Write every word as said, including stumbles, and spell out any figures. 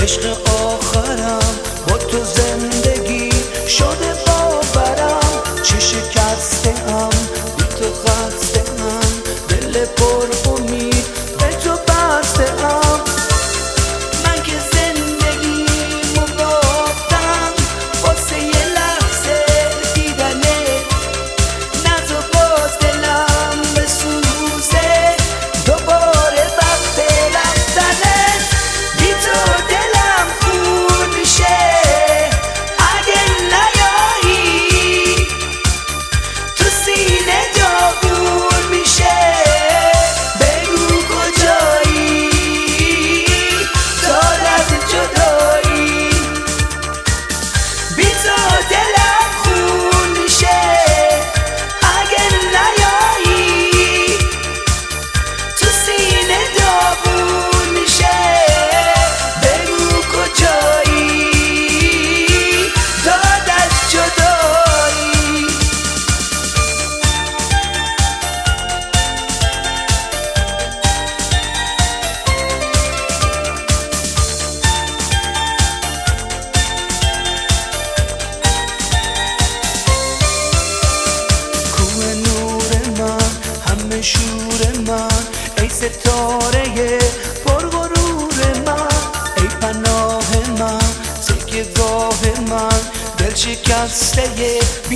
عشق آخرم با تو زندگی شده باورم، چه شکسته ام بی تو خسته ام، دل پر امید به تو بسته ام. من که زندگیمو باختم واسه یه لحظه دیدنه، نه تو باز دلم بسوزه دوباره وقت رفتنه. بی تو دلم خون میشه اگه نیایی، تو سینه داغون میشه بگو کجایی، داد از جدایی. بی تو دلم خون میشه اگه نیایی، تو سینه داغون میشه بگو کجایی، داد از جدایی. کوه نور من، همه شور من، ای ستاره پرغرور من، ای پناه من، تکیه‌گاه من، دل شکسته